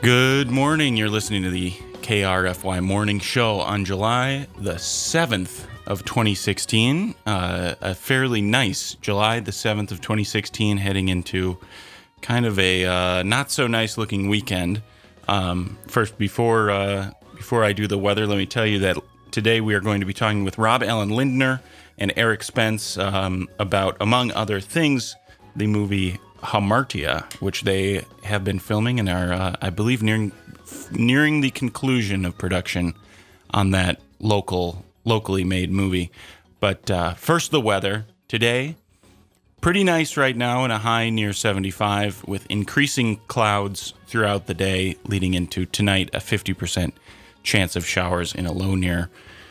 Good morning. You're listening to the KRFY Morning Show on July the 7th of 2016. A fairly nice July the 7th of 2016, heading into kind of a not so nice looking weekend. First, before I do the weather, let me tell you that today we are going to be talking with Rob Alan Lindner and Eric Spence about, among other things, the movie Hamartia, which they have been filming and are, I believe, nearing the conclusion of production on that locally made movie. But first, the weather. Today, pretty nice right now, and a high near 75, with increasing clouds throughout the day, leading into tonight a 50% chance of showers in a low near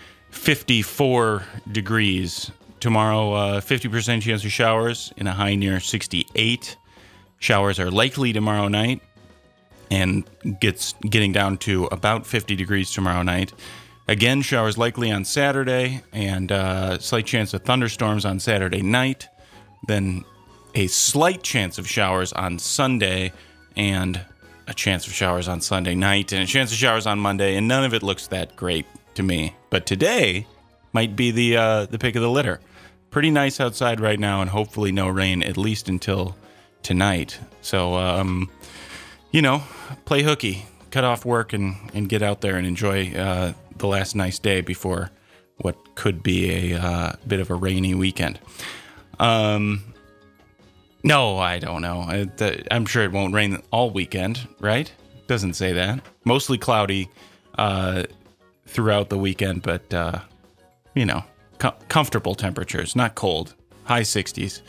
54 degrees. Tomorrow, 50% chance of showers in a high near 68. Showers are likely tomorrow night, and getting down to about 50 degrees tomorrow night. Again, showers likely on Saturday, and slight chance of thunderstorms on Saturday night. Then a slight chance of showers on Sunday, and a chance of showers on Sunday night, and a chance of showers on Monday, and none of it looks that great to me. But today might be the pick of the litter. Pretty nice outside right now, and hopefully no rain, at least until tonight. So, play hooky, cut off work, and get out there and enjoy the last nice day before what could be a bit of a rainy weekend. No, I don't know. I'm sure it won't rain all weekend, right? Doesn't say that. Mostly cloudy throughout the weekend, but, comfortable temperatures, not cold. High 60s.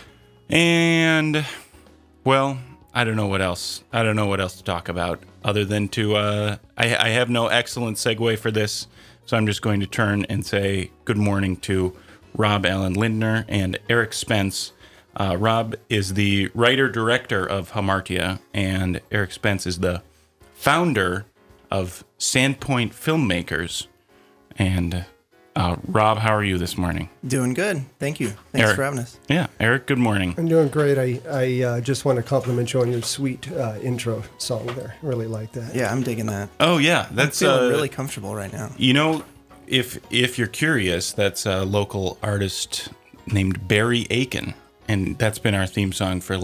And, well, I don't know what else. I don't know what else to talk about other than to, I have no excellent segue for this, so I'm just going to turn and say good morning to Rob Alan Lindner and Eric Spence. Rob is the writer-director of Hamartia, and Eric Spence is the founder of Sandpoint Filmmakers. And Rob, how are you this morning? Doing good. Thank you. Thanks Eric, for having us. Yeah, Eric, good morning. I'm doing great. I just want to compliment you on your sweet intro song there. Really like that. Yeah, I'm digging that. Oh, yeah. That's I'm feeling really comfortable right now. You know, if you're curious, that's a local artist named Barry Aiken, and that's been our theme song for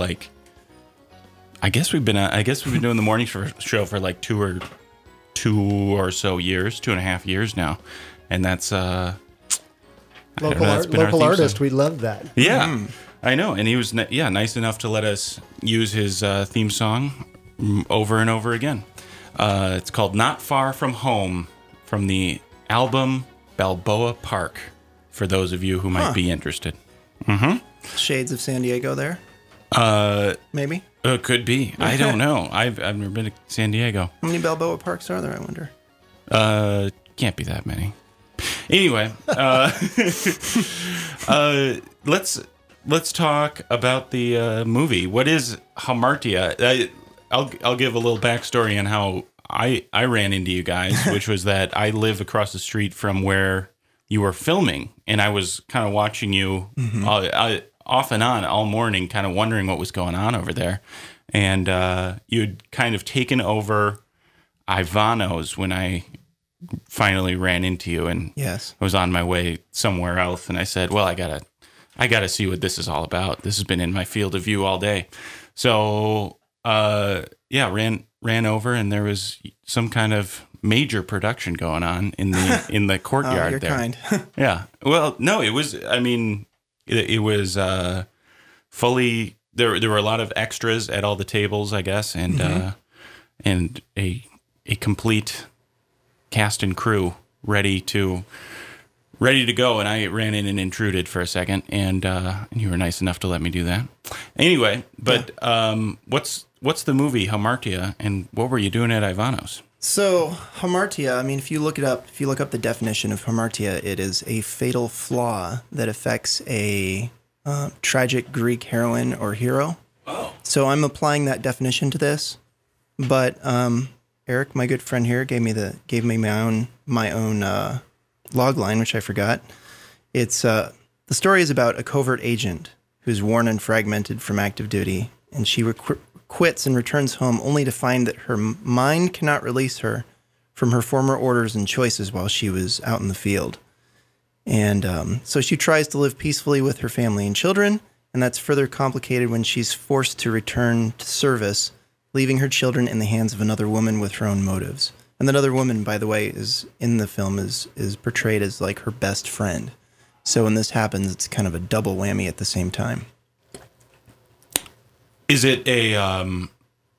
I guess we've been doing the morning show for like two or so years, 2.5 years now. And that's local artist. We love that. Yeah, I know. And he was nice enough to let us use his theme song over and over again. It's called "Not Far From Home" from the album Balboa Park. For those of you who might be interested. Mm-hmm. Shades of San Diego there. Maybe. Could be. I don't know. I've never been to San Diego. How many Balboa Parks are there, I wonder? Can't be that many. Anyway, let's talk about the movie. What is Hamartia? I'll give a little backstory on how I ran into you guys, which was that I live across the street from where you were filming, and I was kind of watching you off and on all morning, kind of wondering what was going on over there. And you'd kind of taken over Ivano's when I finally ran into you, and yes, I was on my way somewhere else, and I said, well, I gotta see what this is all about. This has been in my field of view all day. So ran over, and there was some kind of major production going on in the courtyard. You're there. Kind. Yeah. Well, no, it was, it was fully, there were a lot of extras at all the tables, I guess, and and a complete cast and crew ready to go, and I ran in and intruded for a second, and you were nice enough to let me do that. Anyway, but what's the movie Hamartia, and what were you doing at Ivano's? So Hamartia, if you look up the definition of Hamartia, it is a fatal flaw that affects a tragic Greek heroine or hero. Oh. So I'm applying that definition to this, but Eric, my good friend here, gave me my own log line, which I forgot. It's the story is about a covert agent who's worn and fragmented from active duty, and she quits and returns home only to find that her mind cannot release her from her former orders and choices while she was out in the field. And so she tries to live peacefully with her family and children, and that's further complicated when she's forced to return to service, leaving her children in the hands of another woman with her own motives. And that other woman, by the way, is in the film is portrayed as like her best friend. So when this happens, it's kind of a double whammy at the same time. Is it a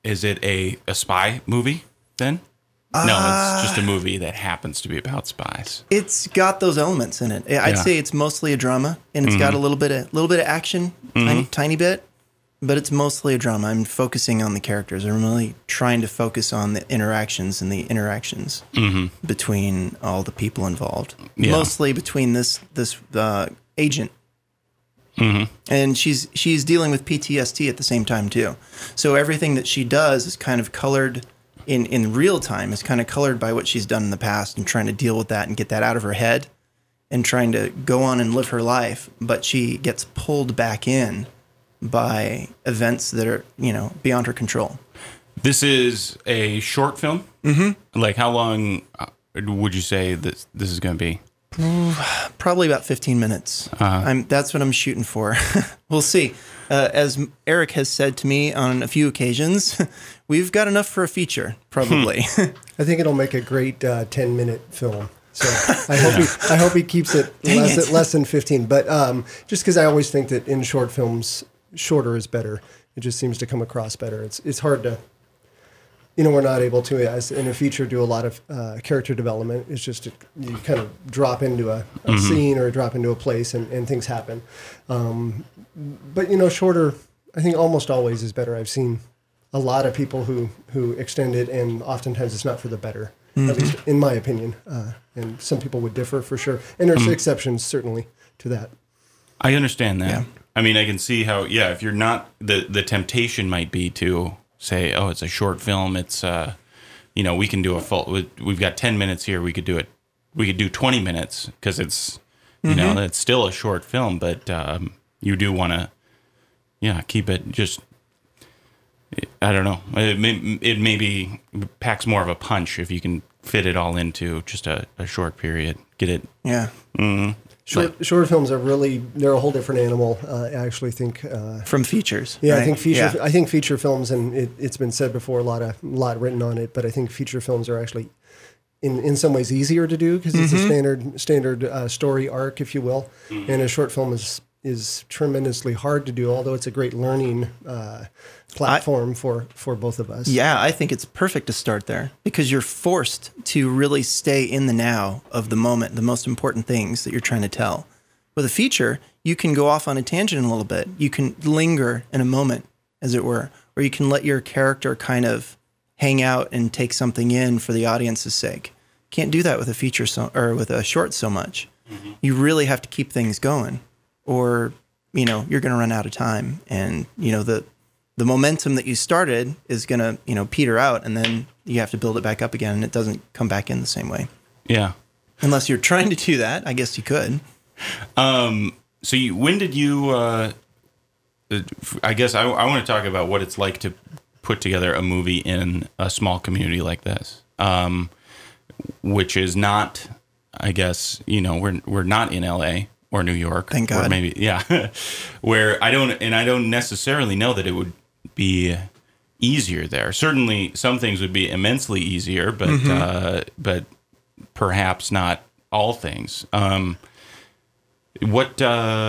spy movie then? No, it's just a movie that happens to be about spies. It's got those elements in it. I'd say it's mostly a drama, and it's got a little bit of action, tiny bit, but it's mostly a drama. I'm focusing on the characters. I'm really trying to focus on the interactions between all the people involved. Yeah. Mostly between this agent. And she's dealing with PTSD at the same time too. So everything that she does is kind of colored in real time, is kind of colored by what she's done in the past, and trying to deal with that and get that out of her head and trying to go on and live her life. But she gets pulled back in by events that are, beyond her control. This is a short film? Mm-hmm. Like how long would you say this is going to be? Probably about 15 minutes. That's what I'm shooting for. We'll see. As Eric has said to me on a few occasions, we've got enough for a feature, probably. I think it'll make a great 10-minute film. So I hope he keeps it less than 15. But just because I always think that in short films, shorter is better. It just seems to come across better. It's hard to... we're not able to, as in a feature, do a lot of character development. It's just you kind of drop into a scene or drop into a place and things happen. But, shorter, I think almost always is better. I've seen a lot of people who extend it, and oftentimes it's not for the better, at least in my opinion. And some people would differ for sure. And there's exceptions, certainly, to that. I understand that. Yeah. I mean, I can see how, if you're not, the temptation might be to say, oh, it's a short film. It's, we can do we've got 10 minutes here. We could do 20 minutes because it's, it's still a short film, but you do want to, keep it just, I don't know. It maybe packs more of a punch if you can fit it all into just a short period. Get it? Yeah. Mm-hmm. Short films they're a whole different animal. I actually think from features. Yeah, right? I think feature films, and it's been said before, a lot written on it. But I think feature films are actually, in some ways, easier to do because it's a standard story arc, if you will. And a short film is tremendously hard to do, although it's a great learning platform for both of us. Yeah, I think it's perfect to start there because you're forced to really stay in the now of the moment, the most important things that you're trying to tell. With a feature, you can go off on a tangent a little bit. You can linger in a moment, as it were, or you can let your character kind of hang out and take something in for the audience's sake. Can't do that with a feature or with a short so much. You really have to keep things going, or you're going to run out of time, and the momentum that you started is going to, peter out, and then you have to build it back up again, and it doesn't come back in the same way. Yeah. Unless you're trying to do that, I guess you could. So when did you, I guess I want to talk about what it's like to put together a movie in a small community like this, which is not, I guess, we're not in LA or New York. Thank God. Or maybe, yeah. Where I don't necessarily know that it would be easier there. Certainly some things would be immensely easier, but perhaps not all things. Well,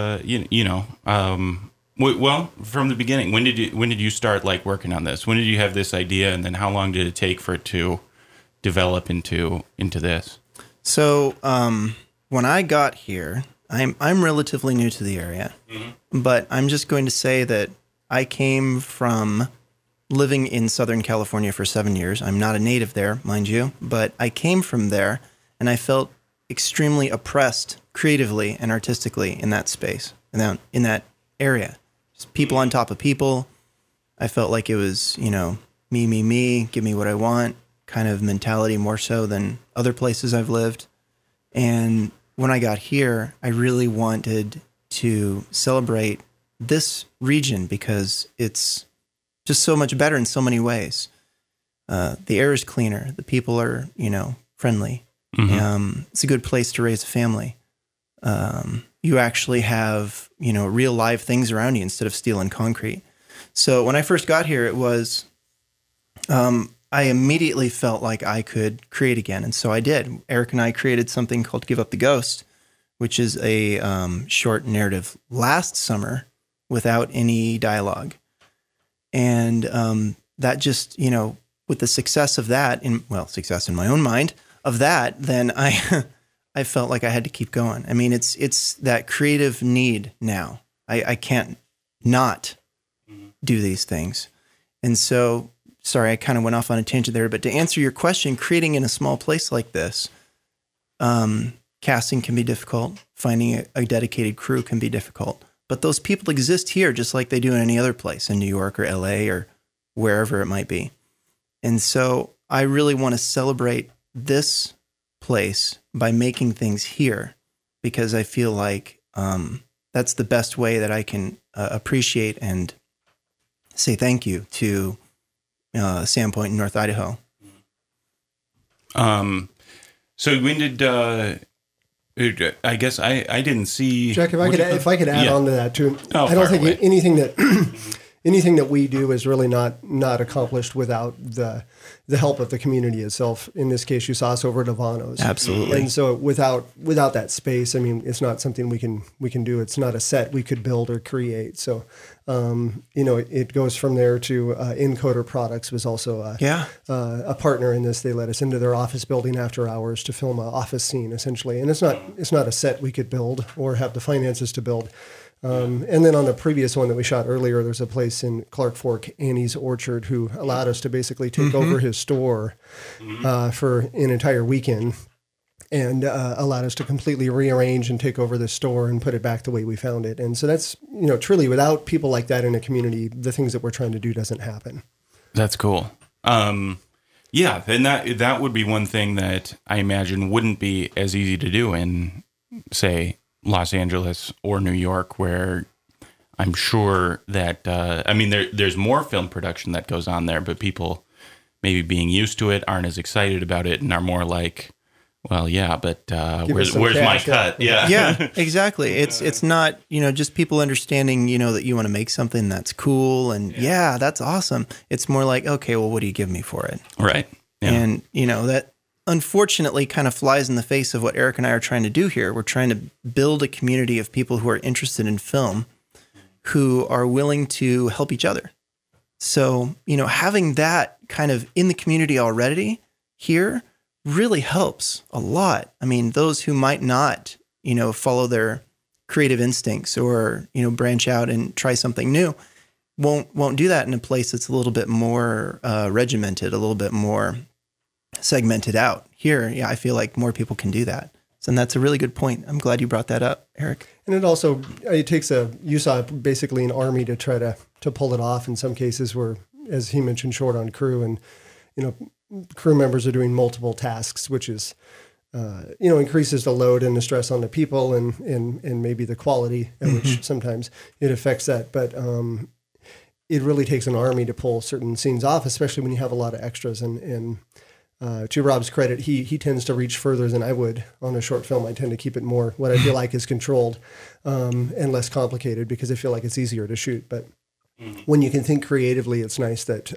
from the beginning, when did you start working on this? When did you have this idea, and then how long did it take for it to develop into this? So, when I got here, I'm relatively new to the area, but I'm just going to say that I came from living in Southern California for 7 years. I'm not a native there, mind you, but I came from there, and I felt extremely oppressed creatively and artistically in that space, in that area. Just people on top of people. I felt like it was, me, give me what I want kind of mentality more so than other places I've lived. And when I got here, I really wanted to celebrate this region because it's just so much better in so many ways. The air is cleaner. The people are, friendly. It's a good place to raise a family. You actually have, real live things around you instead of steel and concrete. So when I first got here, it was, I immediately felt like I could create again. And so I did. Eric and I created something called Give Up the Ghost, which is a short narrative last summer without any dialogue. And that just, with the success of that, success in my own mind of that, then I felt like I had to keep going. I mean, it's that creative need now. I can't not do these things. And so, sorry, I kind of went off on a tangent there, but to answer your question, creating in a small place like this, casting can be difficult. Finding a dedicated crew can be difficult. But those people exist here just like they do in any other place in New York or LA or wherever it might be. And so I really want to celebrate this place by making things here, because I feel like that's the best way that I can appreciate and say thank you to Sandpoint in North Idaho. So when did I guess I didn't see Jack, if I could add on to that too. I don't think anything that we do is really not accomplished without the help of the community itself. In this case, you saw us over at Ivano's. Absolutely. And so without that space, I mean, it's not something we can do. It's not a set we could build or create. So, it goes from there to Encoder Products was also a partner in this. They let us into their office building after hours to film an office scene, essentially. And it's not a set we could build or have the finances to build. And then on the previous one that we shot earlier, there's a place in Clark Fork, Annie's Orchard, who allowed us to basically take over his store for an entire weekend, and allowed us to completely rearrange and take over the store and put it back the way we found it. And so that's, truly without people like that in a community, the things that we're trying to do doesn't happen. That's cool. Yeah, and that would be one thing that I imagine wouldn't be as easy to do in, say, Los Angeles or New York, where I'm sure that, there's more film production that goes on there, but people maybe being used to it aren't as excited about it and are more like, well, yeah, but where's my cut? Yeah, exactly. It's not, just people understanding, that you want to make something that's cool and that's awesome. It's more like, okay, well, what do you give me for it? Right. Yeah. And, that unfortunately kind of flies in the face of what Eric and I are trying to do here. We're trying to build a community of people who are interested in film, who are willing to help each other. So, having that kind of in the community already here really helps a lot. I mean, those who might not, follow their creative instincts or, branch out and try something new won't do that in a place that's a little bit more regimented, a little bit more segmented out. Here, I feel like more people can do that. And that's a really good point. I'm glad you brought that up, Eric. And it takes you saw basically an army to try to pull it off in some cases where, as he mentioned, short on crew, and, crew members are doing multiple tasks, which is, increases the load and the stress on the people and maybe the quality at which sometimes it affects that. But it really takes an army to pull certain scenes off, especially when you have a lot of extras. And to Rob's credit, he tends to reach further than I would on a short film. I tend to keep it more what I feel like is controlled and less complicated, because I feel like it's easier to shoot. But when you can think creatively, it's nice that,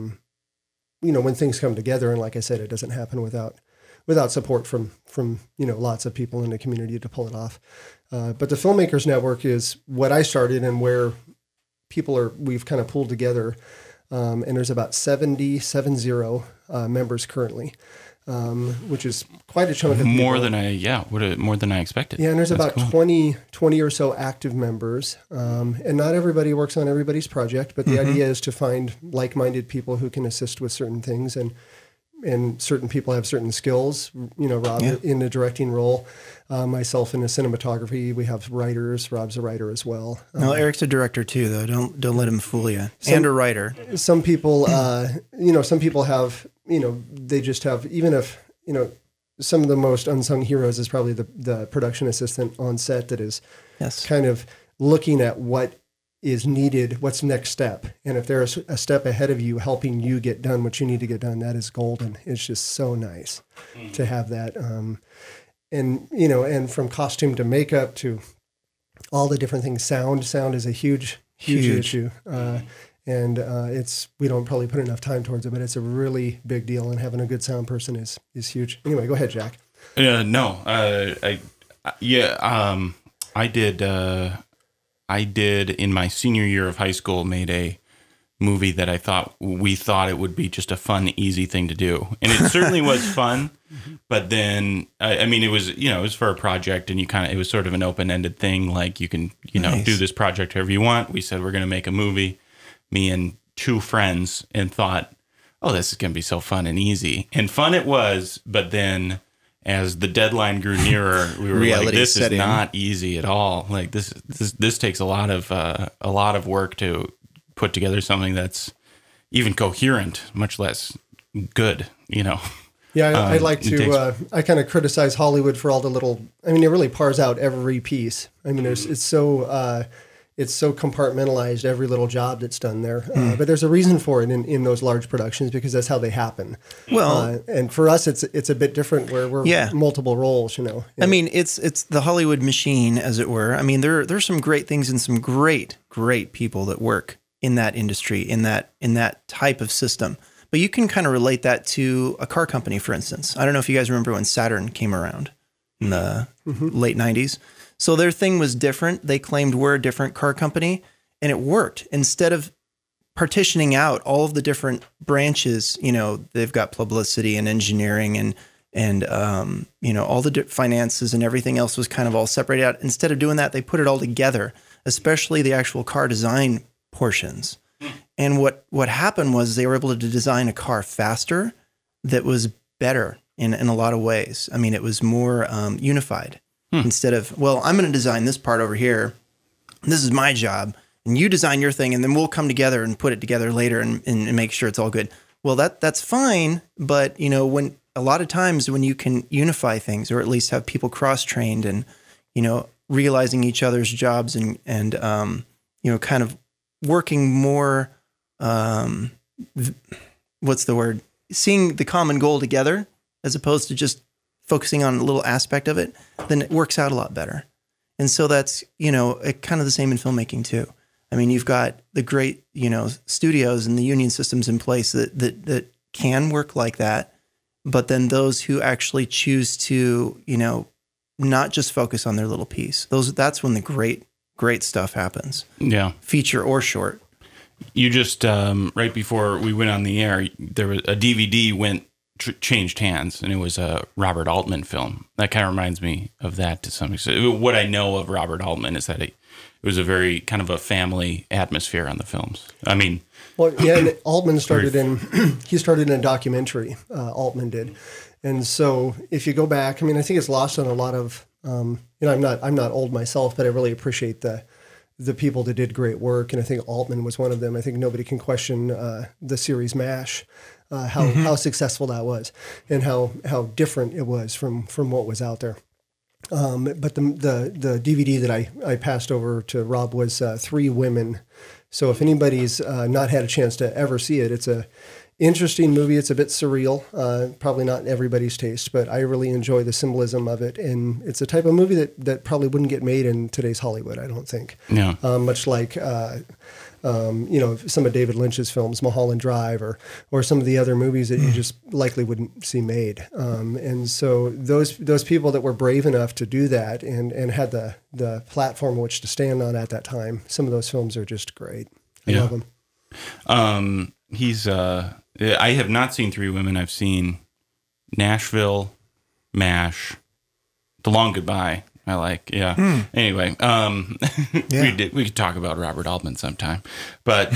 when things come together, and like I said, it doesn't happen without support from lots of people in the community to pull it off. But the Filmmakers Network is what I started and where we've kind of pulled together. And there's about 70 members currently, which is quite a chunk of more people. More than I expected. Yeah, and there's That's about cool. 20 or so active members. And not everybody works on everybody's project, but the idea is to find like-minded people who can assist with certain things, and certain people have certain skills. Rob in the directing role, myself in the cinematography. We have writers. Rob's a writer as well. No, Eric's a director too, though. Don't let him fool you. And a writer. Some people, some people have, they just have, even if, some of the most unsung heroes is probably the production assistant on set that is kind of looking at what is needed, what's next step. And if there's a step ahead of you helping you get done what you need to get done, that is golden. It's just so nice to have that. And, you know, and from costume to makeup to all the different things, sound is a huge issue. And we don't probably put enough time towards it, but it's a really big deal. And having a good sound person is huge. Anyway, go ahead, Jack. I did in my senior year of high school, made a movie that we thought it would be just a fun, easy thing to do. And it certainly was fun, but then, I mean, it was for a project, and it was sort of an open-ended thing. Like, you can, do this project however you want. We said, we're going to make a movie, me and two friends, and thought, oh, this is going to be so fun and easy. And fun it was, but then as the deadline grew nearer, we were like, this is not easy at all. Like, this takes a lot of work to put together something that's even coherent, much less good, Yeah, I like to, I kind of criticize Hollywood for all the little, I mean, it really pars out every piece. I mean, it's so compartmentalized, every little job that's done there. But there's a reason for it in those large productions, because that's how they happen. Well, and for us, it's a bit different where we're multiple roles, I mean, it's the Hollywood machine, as it were. I mean, there's some great things and some great people that work in that industry, in that type of system. But you can kind of relate that to a car company, for instance. I don't know if you guys remember when Saturn came around in the late 90s. So their thing was different. They claimed we're a different car company, and it worked. Instead of partitioning out all of the different branches, they've got publicity and engineering and all the finances and everything else was kind of all separated out. Instead of doing that, they put it all together, especially the actual car design portions. And what happened was they were able to design a car faster that was better in a lot of ways. I mean, it was more unified. Instead of, well, I'm going to design this part over here. This is my job. And you design your thing, and then we'll come together and put it together later and make sure it's all good. Well, that's fine. But, when a lot of times when you can unify things, or at least have people cross-trained and, realizing each other's jobs and kind of working more, what's the word? Seeing the common goal together, as opposed to just focusing on a little aspect of it, then it works out a lot better. And so that's, kind of the same in filmmaking too. I mean, you've got the great, studios and the union systems in place that can work like that. But then those who actually choose to, not just focus on their little piece, that's when the great stuff happens. Yeah. Feature or short. You just, right before we went on the air, there was a DVD changed hands, and it was a Robert Altman film. That kind of reminds me of that to some extent. What I know of Robert Altman is that it was a very kind of a family atmosphere on the films. I mean, well, yeah, and Altman started in a documentary. Altman did, and so if you go back, I mean, I think it's lost on a lot of, I'm not old myself, but I really appreciate the people that did great work, and I think Altman was one of them. I think nobody can question the series MASH. How successful that was, and how different it was from what was out there. But the DVD that I passed over to Rob was Three Women. So if anybody's not had a chance to ever see it, it's a interesting movie. It's a bit surreal, probably not everybody's taste, but I really enjoy the symbolism of it. And it's a type of movie that probably wouldn't get made in today's Hollywood, I don't think. Yeah. Much like some of David Lynch's films, Mulholland Drive, or some of the other movies that you just likely wouldn't see made. And so those people that were brave enough to do that and had the platform which to stand on at that time, some of those films are just great. I love them. I have not seen Three Women. I've seen Nashville, MASH, The Long Goodbye. I like, yeah. Anyway, we could talk about Robert Altman sometime, but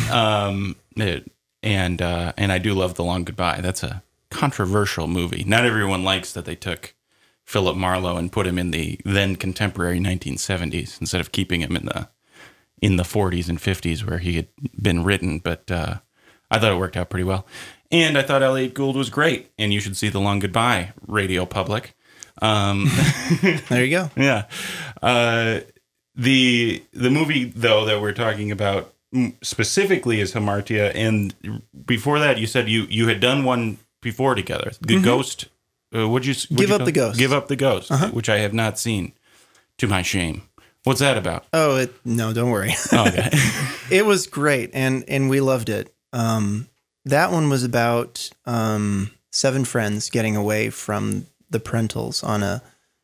and I do love The Long Goodbye. That's a controversial movie. Not everyone likes that they took Philip Marlowe and put him in the then contemporary 1970s instead of keeping him in the 40s and 50s where he had been written. But I thought it worked out pretty well, and I thought Elliot Gould was great. And you should see The Long Goodbye, Radio Public. There you go. Yeah. The movie, though, that we're talking about specifically is Hamartia, and before that, you said you had done one before together. The Ghost. What'd you Give Up the Ghost? Give Up the Ghost, which I have not seen, to my shame. What's that about? Oh, no, don't worry. Okay. It was great, and we loved it. That one was about 7 friends getting away from the parentals on a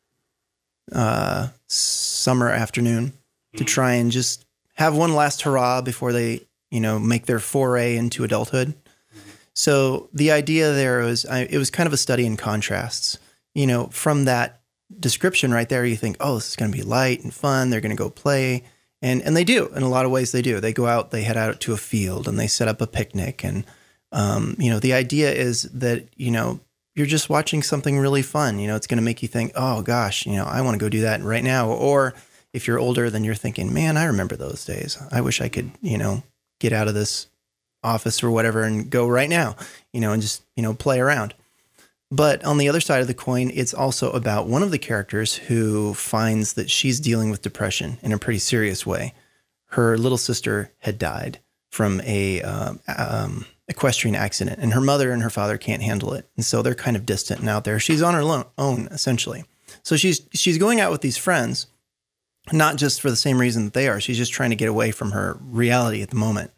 summer afternoon to try and just have one last hurrah before they, make their foray into adulthood. So the idea there was, it was kind of a study in contrasts. From that description right there, you think, oh, this is going to be light and fun. They're going to go play. And they do. In a lot of ways, they do. They go out, they head out to a field, and they set up a picnic. And, the idea is that, you're just watching something really fun. It's going to make you think, oh, gosh, I want to go do that right now. Or if you're older, then you're thinking, man, I remember those days. I wish I could, get out of this office or whatever and go right now, and just, play around. But on the other side of the coin, it's also about one of the characters who finds that she's dealing with depression in a pretty serious way. Her little sister had died from a equestrian accident, and her mother and her father can't handle it. And so they're kind of distant and out there. She's on her own, essentially. So she's going out with these friends, not just for the same reason that they are. She's just trying to get away from her reality at the moment.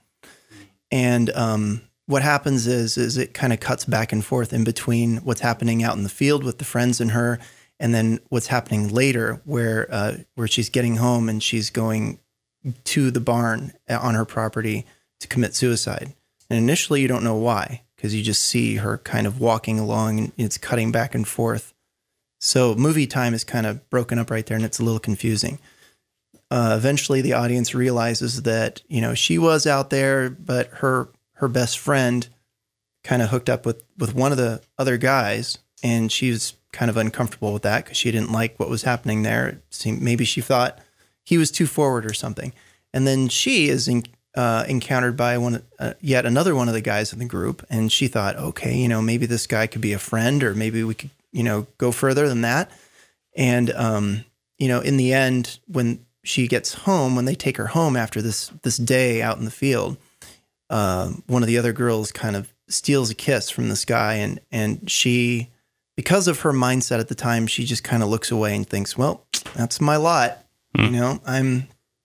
And what happens is it kind of cuts back and forth in between what's happening out in the field with the friends and her, and then what's happening later where she's getting home and she's going to the barn on her property to commit suicide. And initially you don't know why, because you just see her kind of walking along and it's cutting back and forth. So movie time is kind of broken up right there, and it's a little confusing. Eventually the audience realizes that, she was out there, but her best friend kind of hooked up with one of the other guys, and she was kind of uncomfortable with that because she didn't like what was happening there. It seemed, maybe she thought he was too forward or something. And then she is encountered by yet another one of the guys in the group, and she thought, okay, maybe this guy could be a friend, or maybe we could, go further than that. And, in the end, when she gets home, when they take her home after this day out in the field, one of the other girls kind of steals a kiss from this guy, and she, because of her mindset at the time, she just kind of looks away and thinks, well, that's my lot. I'm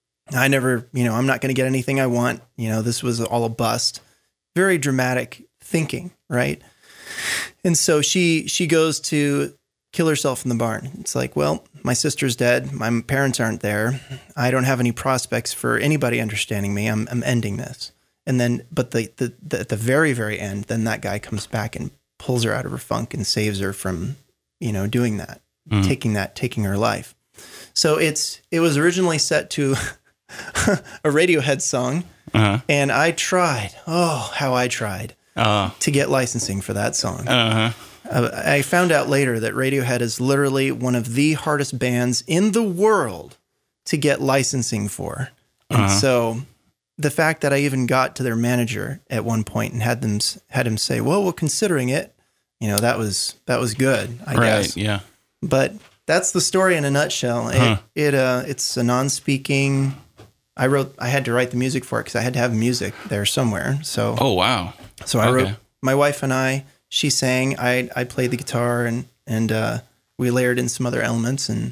not going to get anything I want. This was all a bust. Very dramatic thinking, right? And so she goes to kill herself in the barn. It's like, well, my sister's dead. My parents aren't there. I don't have any prospects for anybody understanding me. I'm ending this. And then, but at the very, very end, then that guy comes back and pulls her out of her funk and saves her from, doing that, taking her life. So it was originally set to a Radiohead song, and I tried. Oh, how I tried to get licensing for that song. I found out later that Radiohead is literally one of the hardest bands in the world to get licensing for. And so the fact that I even got to their manager at one point and had him say, well, considering it, that was good, I guess. Yeah. But that's the story in a nutshell. It's a non-speaking. I had to write the music for it because I had to have music there somewhere. So. Oh, wow. So I wrote, my wife and I, she sang, I played the guitar, and we layered in some other elements and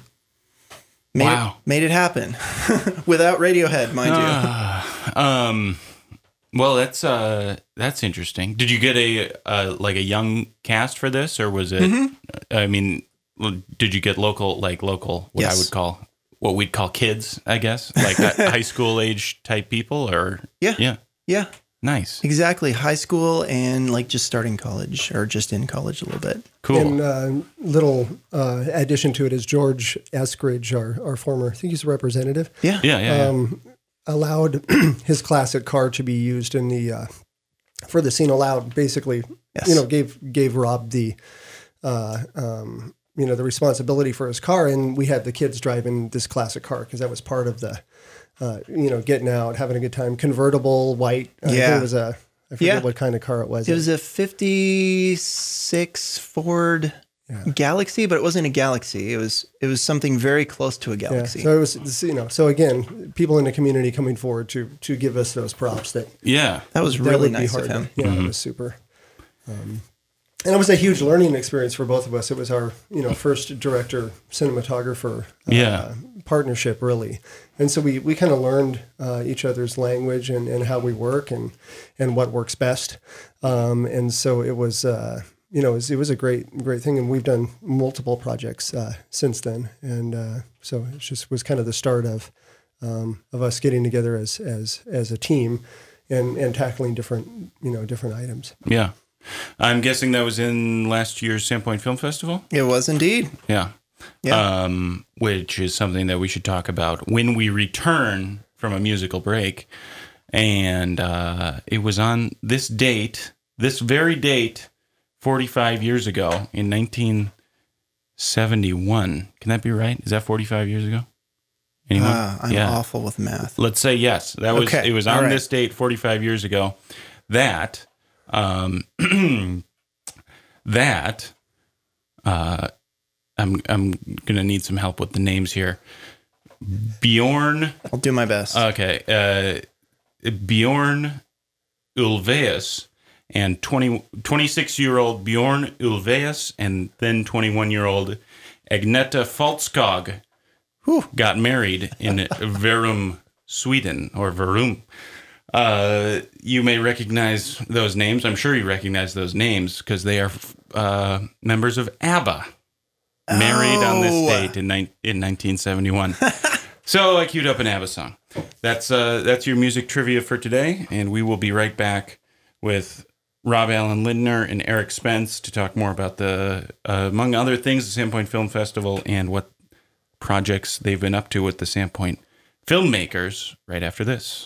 made it happen without Radiohead, mind you. Well, that's interesting. Did you get a young cast for this, or was it? Mm-hmm. I mean, did you get local? Yes. What we'd call kids, I guess, like high school age type people, or yeah. Nice. Exactly. High school and just starting college or just in college a little bit. Cool. And little addition to it is George Eskridge, our former, I think he's a representative. Yeah. Allowed his classic car to be used in the for the scene. Allowed basically, yes. Gave Rob the the responsibility for his car, and we had the kids driving this classic car because that was part of the getting out, having a good time. Convertible, white. I think it was I forget what kind of car it was. It was a 56 Ford galaxy, but it wasn't a galaxy. It was something very close to a galaxy. So it was, so again, people in the community coming forward to give us those props. That was really nice of him. Yeah, it was super. And it was a huge learning experience for both of us. It was our, first director cinematographer partnership, really. And so we kind of learned each other's language and how we work and what works best. And so it was, it was a great thing. And we've done multiple projects since then. And so it just was kind of the start of us getting together as a team and tackling different items. Yeah. I'm guessing that was in last year's Sandpoint Film Festival? It was indeed. Yeah. Which is something that we should talk about when we return from a musical break. And it was on this very date, 45 years ago in 1971. Can that be right? Is that 45 years ago? Anyone? I'm awful with math. Let's say yes. That was It was on this date 45 years ago that I'm gonna need some help with the names here. Bjorn. I'll do my best. Okay. Bjorn Ulvaeus and 26-year-old Bjorn Ulvaeus and then 21-year-old Agneta Faltskog got married in Verum, Sweden, or Verum. You may recognize those names. I'm sure you recognize those names because they are members of ABBA, married on this date in 1971. So I queued up an ABBA song. That's your music trivia for today, and we will be right back with Rob Allen Lindner and Eric Spence to talk more about the, among other things, the Sandpoint Film Festival and what projects they've been up to with the Sandpoint filmmakers right after this.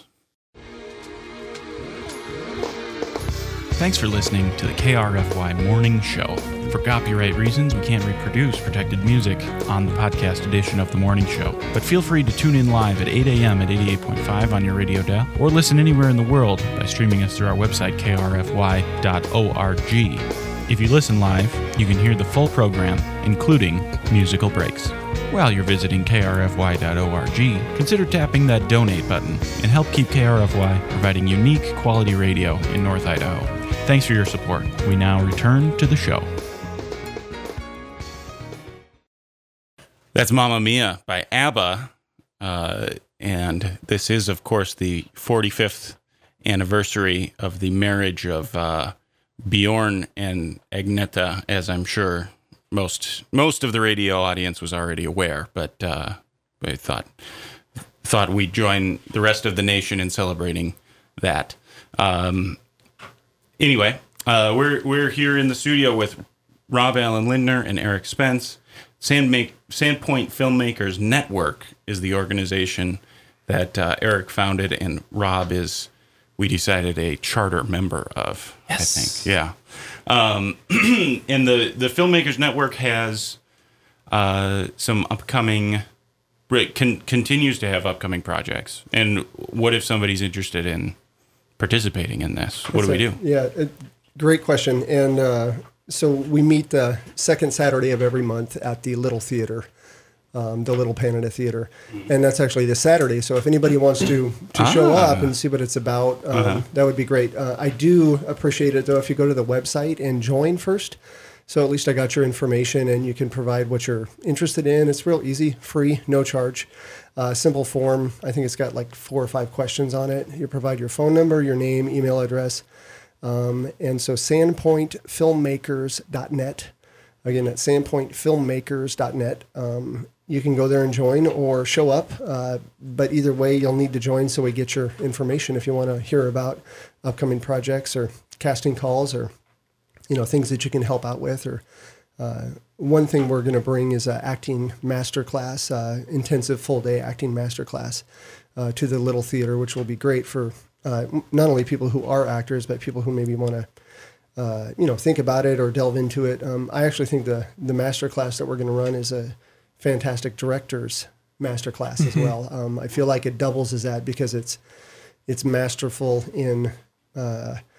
Thanks for listening to the KRFY Morning Show. For copyright reasons, we can't reproduce protected music on the podcast edition of the Morning Show. But feel free to tune in live at 8 a.m. at 88.5 on your radio dial, or listen anywhere in the world by streaming us through our website, krfy.org. If you listen live, you can hear the full program, including musical breaks. While you're visiting krfy.org, consider tapping that donate button and help keep KRFY providing unique quality radio in North Idaho. Thanks for your support. We now return to the show. That's Mamma Mia by ABBA. And this is, of course, the 45th anniversary of the marriage of Bjorn and Agneta, as I'm sure most of the radio audience was already aware. But I thought we'd join the rest of the nation in celebrating that. Anyway, we're here in the studio with Rob Allen Lindner and Eric Spence. Sandpoint Filmmakers Network is the organization that Eric founded, and Rob is, we decided, a charter member of. Yes. I think. Yeah. And the Filmmakers Network has some upcoming, continues to have upcoming projects. And what if somebody's interested in participating in this? What do we do? Yeah, great question. And so we meet the second Saturday of every month at the Little Theater, the Little Panada Theater. And that's actually this Saturday. So if anybody wants to show up and see what it's about, that would be great. I do appreciate it, though, if you go to the website and join first. So at least I got your information and you can provide what you're interested in. It's real easy, free, no charge. Simple form. I think it's got like 4 or 5 questions on it. You provide your phone number, your name, email address. And so sandpointfilmmakers.net. Again, at sandpointfilmmakers.net. You can go there and join or show up. But either way, you'll need to join so we get your information if you want to hear about upcoming projects or casting calls or things that you can help out with. Or one thing we're going to bring is an acting masterclass, intensive full-day acting masterclass to the Little Theater, which will be great for not only people who are actors, but people who maybe want to, think about it or delve into it. I actually think the masterclass that we're going to run is a fantastic director's masterclass as well. I feel like it doubles as that because it's masterful in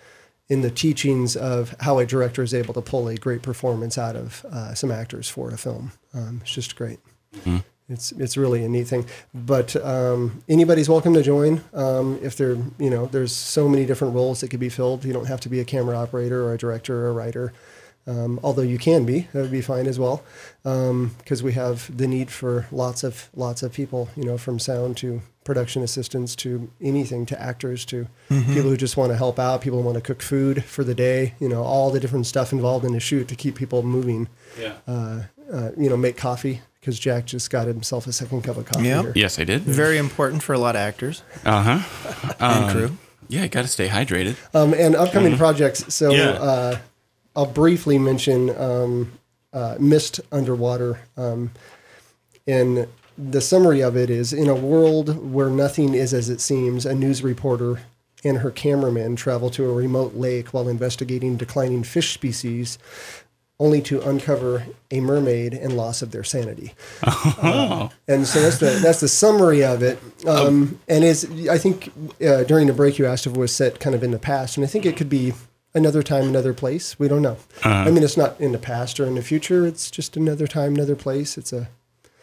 in the teachings of how a director is able to pull a great performance out of some actors for a film. It's just great. Mm-hmm. It's really a neat thing. But anybody's welcome to join. If they're, there's so many different roles that could be filled. You don't have to be a camera operator or a director or a writer. Although you can be, that would be fine as well, because we have the need for lots of people, from sound to production assistants to anything, to actors to people who just want to help out, people who want to cook food for the day, all the different stuff involved in a shoot to keep people moving. Yeah. Make coffee, because Jack just got himself a second cup of coffee. Here. Yes, I did. Very important for a lot of actors. And crew. Yeah, you got to stay hydrated. And upcoming projects. So. I'll briefly mention Mist Underwater. And the summary of it is, in a world where nothing is as it seems, a news reporter and her cameraman travel to a remote lake while investigating declining fish species, only to uncover a mermaid and loss of their sanity. And so that's the summary of it. And I think during the break you asked if it was set kind of in the past, and I think it could be another time, another place. We don't know. I mean, it's not in the past or in the future. It's just another time, another place. It's a.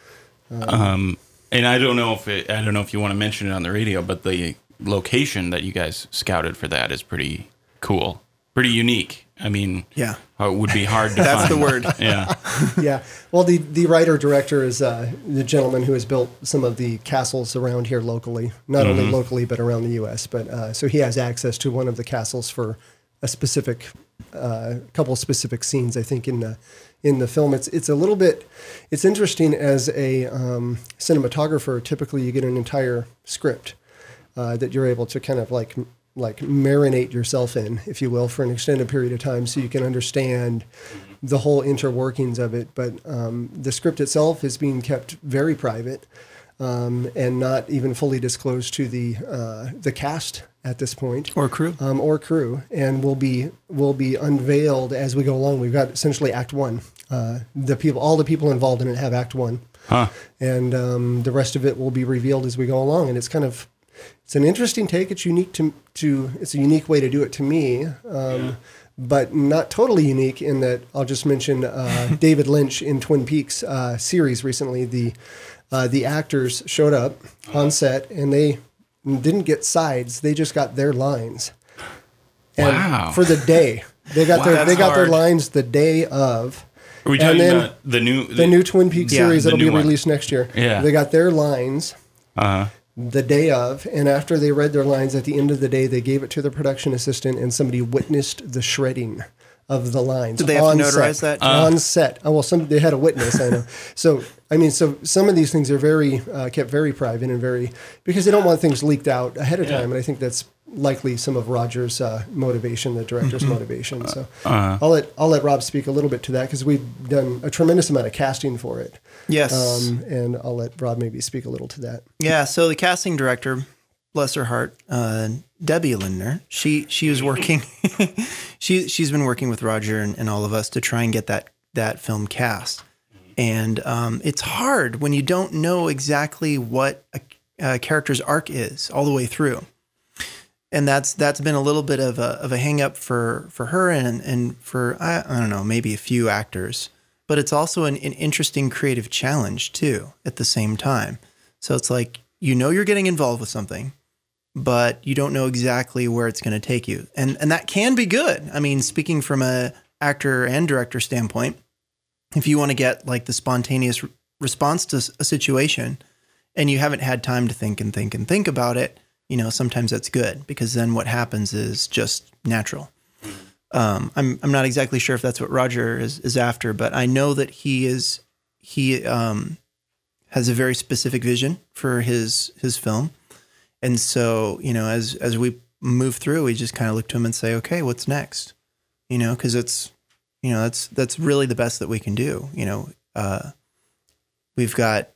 And I don't know if you want to mention it on the radio, but the location that you guys scouted for that is pretty cool, pretty unique. I mean, it would be hard to That's find. the word. Yeah. Yeah. Well, the writer-director is the gentleman who has built some of the castles around here locally, not only locally, but around the U.S. But so he has access to one of the castles for a specific, couple specific scenes, I think, in the film. It's a little bit, it's interesting as a cinematographer. Typically, you get an entire script that you're able to kind of like marinate yourself in, if you will, for an extended period of time, so you can understand the whole interworkings of it. But the script itself is being kept very private and not even fully disclosed to the cast at this point, or crew, and will be unveiled as we go along. We've got essentially Act 1. All the people involved in it have Act 1, and the rest of it will be revealed as we go along. And it's an interesting take. It's unique to it's a unique way to do it to me, but not totally unique in that I'll just mention David Lynch in Twin Peaks series recently. The actors showed up on set and they didn't get sides. They just got their lines. And for the day. They got their lines the day of. Are we talking about the new Twin Peaks series that'll be released next year? Yeah. They got their lines the day of, and after they read their lines at the end of the day, they gave it to the production assistant, and somebody witnessed the shredding of the lines. Did they have to notarize that? On set. Oh, well, they had a witness, I know. So some of these things are very kept very private and because they don't want things leaked out ahead of time, and I think that's likely some of Roger's motivation, the director's motivation. So I'll let Rob speak a little bit to that, because we've done a tremendous amount of casting for it. Yes. And I'll let Rob maybe speak a little to that. Yeah. So the casting director, bless her heart, Debbie Lindner, she was working, she's been working with Roger and all of us to try and get that film cast. And it's hard when you don't know exactly what a character's arc is all the way through. And that's been a little bit of a hang up for her and for, I don't know, maybe a few actors, but it's also an interesting creative challenge too, at the same time. So it's like, you're getting involved with something, but you don't know exactly where it's going to take you. And that can be good. I mean, speaking from a actor and director standpoint, if you want to get like the spontaneous response to a situation and you haven't had time to think about it, sometimes that's good, because then what happens is just natural. I'm not exactly sure if that's what Roger is after, but I know that he has a very specific vision for his film. And so, as we move through, we just kind of look to him and say, okay, what's next? Cause it's, that's really the best that we can do. We've got,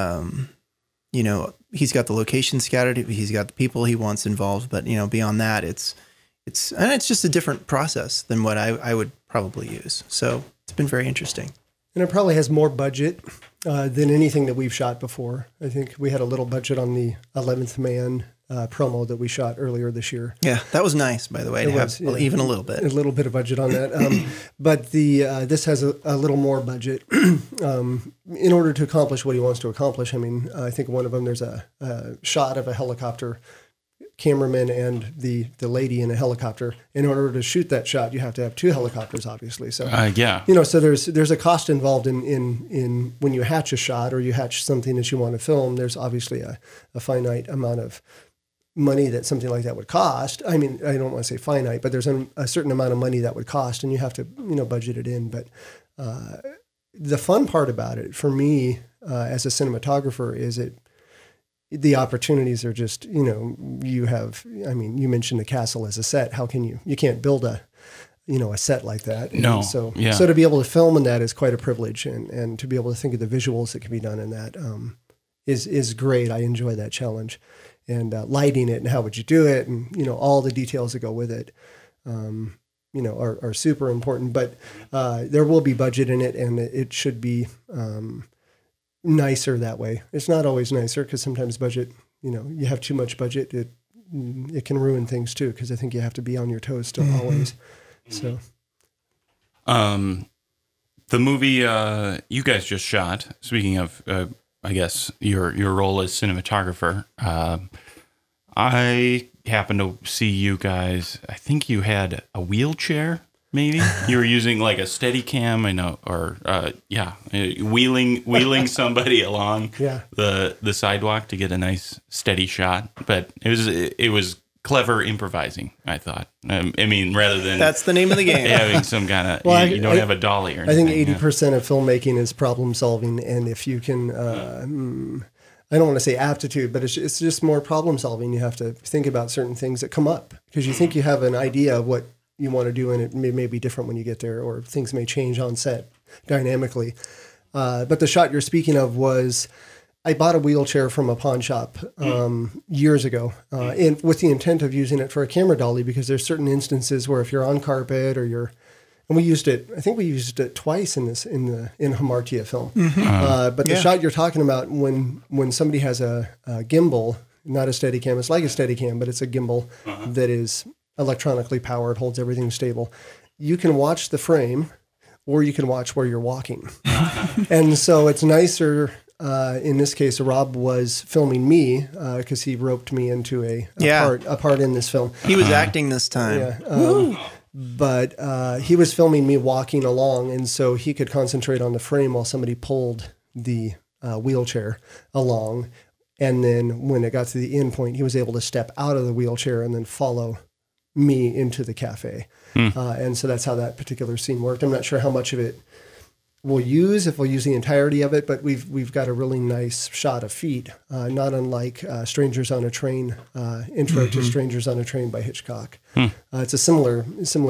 he's got the location scattered. He's got the people he wants involved, but beyond that, it's just a different process than what I would probably use. So it's been very interesting. And it probably has more budget than anything that we've shot before. I think we had a little budget on the 11th Man promo that we shot earlier this year. Yeah, that was nice, by the way, to have even a little bit. A little bit of budget on that. But this has a little more budget in order to accomplish what he wants to accomplish. I mean, I think one of them, there's a shot of a helicopter cameraman and the lady in a helicopter. In order to shoot that shot, you have to have two helicopters, obviously. So so there's a cost involved in when you hatch a shot or you hatch something that you want to film. There's obviously a finite amount of money that something like that would cost. I mean, I don't want to say finite, but there's a certain amount of money that would cost, and you have to budget it in. But the fun part about it for me as a cinematographer is the opportunities are just, you have, I mean, you mentioned the castle as a set. How can you can't build a set like that. No. And so to be able to film in that is quite a privilege, and to be able to think of the visuals that can be done in that is great. I enjoy that challenge, and lighting it and how would you do it, and all the details that go with it, are super important. But there will be budget in it, and it should be nicer that way. It's not always nicer because sometimes budget, you have too much budget, it can ruin things too, because I think you have to be on your toes still always. So, the movie you guys just shot. Speaking of, I guess your role as cinematographer, I happened to see you guys. I think you had a wheelchair. Maybe you were using like a Steadicam, I know, or wheeling somebody along the sidewalk to get a nice steady shot. But it was clever improvising, I thought. I mean, rather than that's the name of the game. Having some kind of you don't have a dolly or anything. I think 80% of filmmaking is problem solving, and if you can, I don't want to say aptitude, but it's just more problem solving. You have to think about certain things that come up because you think you have an idea of what you want to do, and it may be different when you get there, or things may change on set dynamically. But the shot you're speaking of was, I bought a wheelchair from a pawn shop years ago, with the intent of using it for a camera dolly, because there's certain instances where if you're on carpet or and we used it, I think we used it twice in Hamartia film. Mm-hmm. But the shot you're talking about, when somebody has a gimbal, not a Steadicam, it's like a Steadicam, but it's a gimbal that is electronically powered, holds everything stable. You can watch the frame, or you can watch where you're walking. And so it's nicer. In this case, Rob was filming me because he roped me into a part in this film. He was acting this time. But he was filming me walking along, and so he could concentrate on the frame while somebody pulled the wheelchair along. And then when it got to the end point, he was able to step out of the wheelchair and then follow me into the cafe. And so that's how that particular scene worked. I'm not sure how much of it we'll use, if we'll use the entirety of it, but we've got a really nice shot of feet, not unlike Strangers on a Train, intro to Strangers on a Train by Hitchcock. It's a similar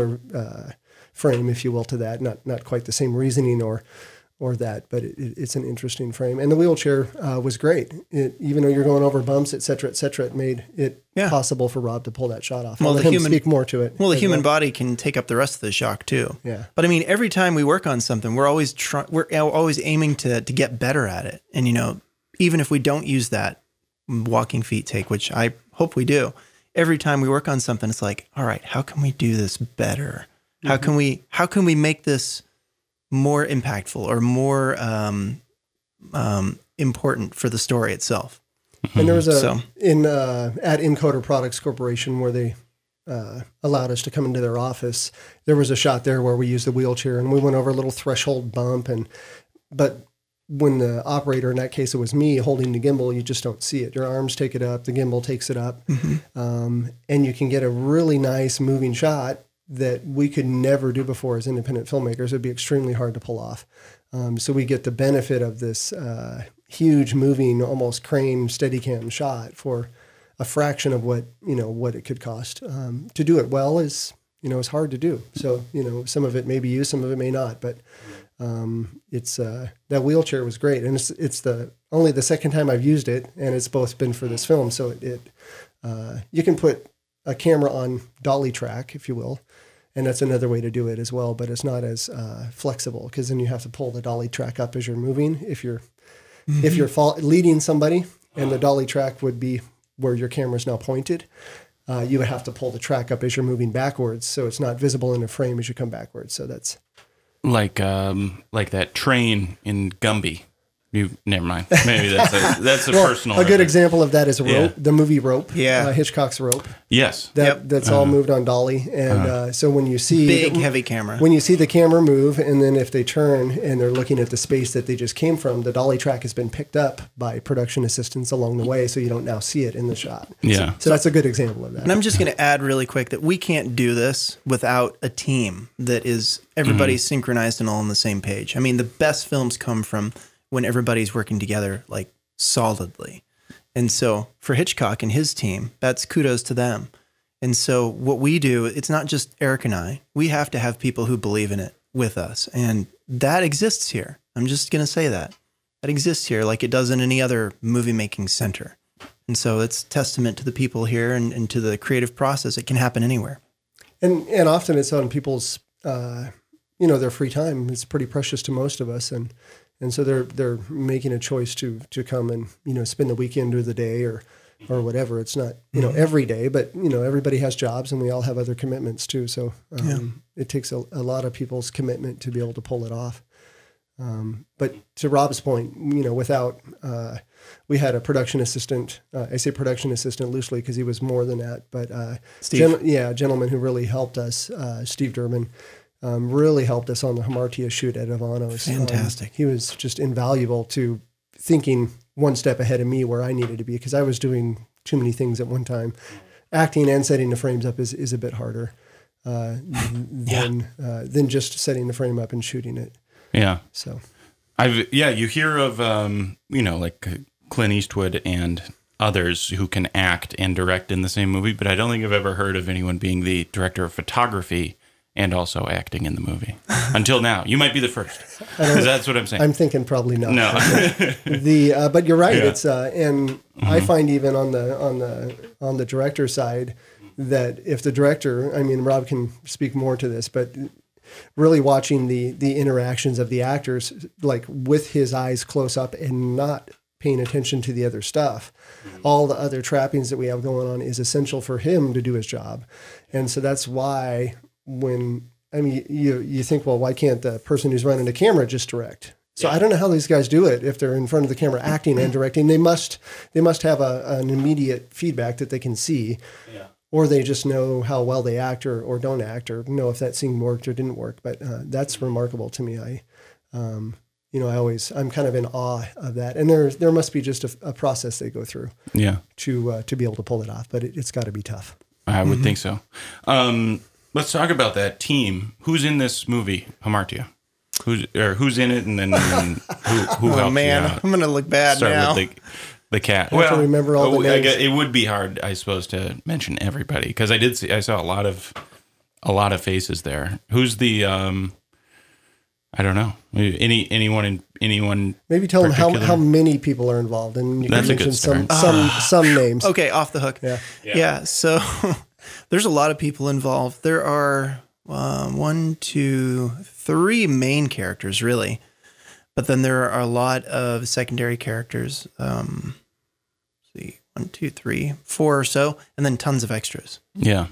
frame, if you will, to that. Not quite the same reasoning or that, but it's an interesting frame. And the wheelchair was great. Even though you're going over bumps, et cetera, it made it possible for Rob to pull that shot off. Well, speak more to it. Well, the human body can take up the rest of the shock too. Yeah. But I mean, every time we work on something, we're always aiming to get better at it. And even if we don't use that walking feet take, which I hope we do, every time we work on something, it's like, all right, how can we do this better? How can we make this more impactful or more important for the story itself? And there was at Encoder Products Corporation, where they allowed us to come into their office. There was a shot there where we used the wheelchair, and we went over a little threshold bump. But when the operator, in that case it was me, holding the gimbal, you just don't see it. Your arms take it up, the gimbal takes it up, and you can get a really nice moving shot that we could never do before as independent filmmakers. It'd be extremely hard to pull off. So we get the benefit of this huge moving, almost crane Steadicam shot for a fraction of what it could cost. To do it well is hard to do. So, some of it may be used, some of it may not, but it's that wheelchair was great. And it's only the second time I've used it, and it's both been for this film. So you can put a camera on dolly track, if you will, And that's another way to do it as well, but it's not as flexible because then you have to pull the dolly track up as you're moving. If you're leading somebody and the dolly track would be where your camera is now pointed, you would have to pull the track up as you're moving backwards, so it's not visible in a frame as you come backwards. So that's like that train in Gumby. Never mind. Maybe that's a personal. A good example of that is Rope, Yeah. the movie Rope. Yeah. Hitchcock's Rope. Yes. That's all moved on dolly, and so when you see Big, heavy camera. when you see the camera move, and then if they turn and they're looking at the space that they just came from, the dolly track has been picked up by production assistants along the way, so you don't now see it in the shot. Yeah. So that's a good example of that. And I'm just going to add really quick that we can't do this without a team that is everybody synchronized and all on the same page. I mean, the best films come from when everybody's working together like solidly. And so for Hitchcock and his team, that's kudos to them. And so what we do, it's not just Eric and I. We have to have people who believe in it with us. And that exists here. I'm just going to say that. That exists here like it does in any other movie-making center. And so it's testament to the people here and to the creative process. It can happen anywhere. And often it's on people's, their free time. It's pretty precious to most of us. And so they're making a choice to come and, spend the weekend or the day or whatever. It's not, every day, but, everybody has jobs and we all have other commitments too. So it takes a lot of people's commitment to be able to pull it off. But to Rob's point, without, we had a production assistant, I say production assistant loosely because he was more than that, but Steve. a gentleman who really helped us, Steve Durbin, really helped us on the Hamartia shoot at Ivano's. Fantastic. He was just invaluable to thinking one step ahead of me where I needed to be because I was doing too many things at one time. Acting and setting the frames up is a bit harder than just setting the frame up and shooting it. Yeah. So, you hear of like Clint Eastwood and others who can act and direct in the same movie, but I don't think I've ever heard of anyone being the director of photography and also acting in the movie until now. You might be the first. Because that's what I'm saying. I'm thinking probably not. No. But you're right. Yeah. It's and I find even on the director side that if the director, I mean, Rob can speak more to this, but really watching the interactions of the actors, like with his eyes close up and not paying attention to the other stuff, all the other trappings that we have going on is essential for him to do his job. And so that's why you think, well, why can't the person who's running the camera just direct? So I don't know how these guys do it if they're in front of the camera acting and directing. They must have an immediate feedback that they can see, or they just know how well they act or don't act, or know if that scene worked or didn't work. But that's remarkable to me. I'm kind of in awe of that, and there must be just a process they go through, to be able to pull it off. But it's got to be tough. I would think so. Let's talk about that team. Who's in this movie, Hamartia? Who's in it, and then who helps you out? I'm gonna look bad Start now. with the cat. I have to remember all the names. I guess it would be hard, I suppose, to mention everybody because I saw a lot of faces there. Who's the I don't know. Anyone Maybe tell them particular? how many people are involved, and you That's a can good mention start. some names. Okay, off the hook. Yeah. So there's a lot of people involved. There are 1, 2, 3 main characters, really. But then there are a lot of secondary characters. Let's see, 1, 2, 3, 4 or so, and then tons of extras. Yeah.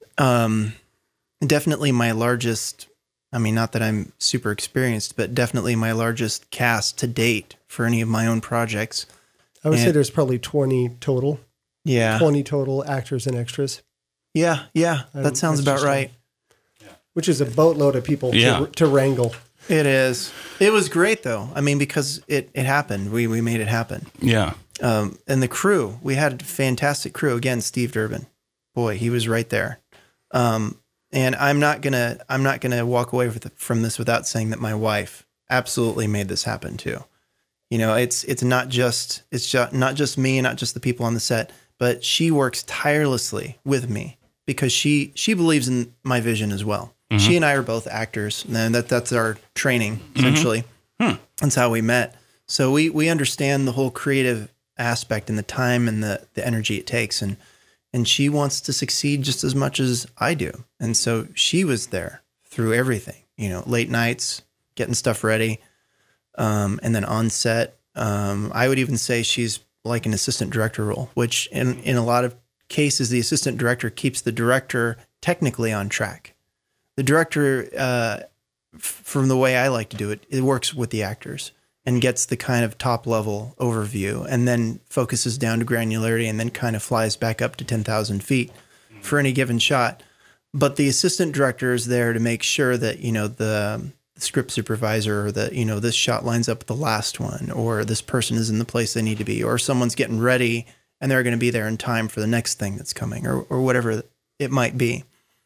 Definitely my largest, not that I'm super experienced, but definitely my largest cast to date for any of my own projects. I would say there's probably 20 total. Yeah. 20 total actors and extras. Yeah. That sounds about right. Which is a boatload of people to wrangle. It is. It was great though. Because it happened. We made it happen. Yeah. And the crew, we had a fantastic crew. Again, Steve Durbin. Boy, he was right there. And I'm not gonna walk away from this without saying that my wife absolutely made this happen too. It's not just me, not just the people on the set, but she works tirelessly with me because she believes in my vision as well. Mm-hmm. She and I are both actors, and that's our training essentially. Mm-hmm. That's how we met. So we understand the whole creative aspect and the time and the energy it takes, and and she wants to succeed just as much as I do. And so she was there through everything, late nights, getting stuff ready. And then on set, I would even say she's like an assistant director role, which in a lot of cases, the assistant director keeps the director technically on track. The director, from the way I like to do it, it works with the actors and gets the kind of top level overview and then focuses down to granularity and then kind of flies back up to 10,000 feet for any given shot. But the assistant director is there to make sure that, the script supervisor or that, this shot lines up with the last one, or this person is in the place they need to be, or someone's getting ready and they're going to be there in time for the next thing that's coming, or whatever it might be.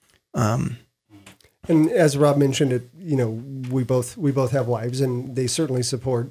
And as Rob mentioned, we both have wives, and they certainly support.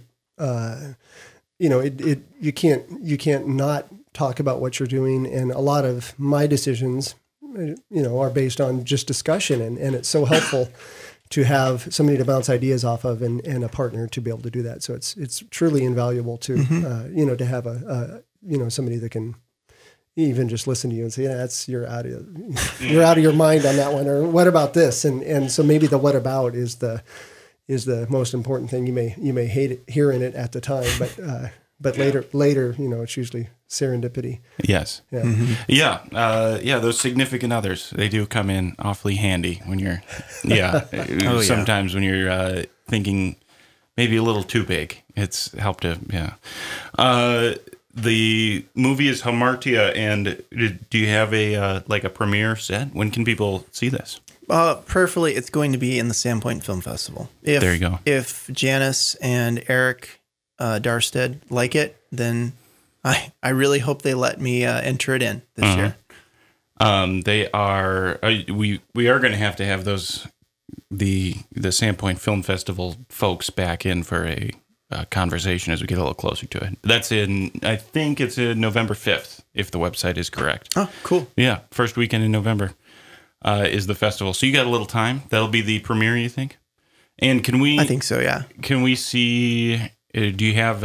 You can't not talk about what you're doing, and a lot of my decisions, are based on just discussion, and it's so helpful to have somebody to bounce ideas off of, and a partner to be able to do that. So it's truly invaluable to to have a somebody that can even just listen to you and say, yeah, you're out of your mind on that one, or what about this? And so maybe the what about is the most important thing. You may hate it, hearing it at the time, but later, it's usually serendipity. Yes. Yeah. Mm-hmm. Yeah. Those significant others, they do come in awfully handy when you're, sometimes when you're thinking maybe a little too big. It's helped to, the movie is Hamartia, and do you have a premiere set? When can people see this? Prayerfully, it's going to be in the Sandpoint Film Festival. There you go. If Janice and Eric Darstead like it, then I really hope they let me enter it in this year. They are. We are going to have those the Sandpoint Film Festival folks back in for a conversation as we get a little closer to it. I think it's November 5th, if the website is correct. Oh, cool. Yeah, first weekend in November is the festival. So you got a little time. That'll be the premiere, you think? And can we... I think so, yeah. Can we see... do you have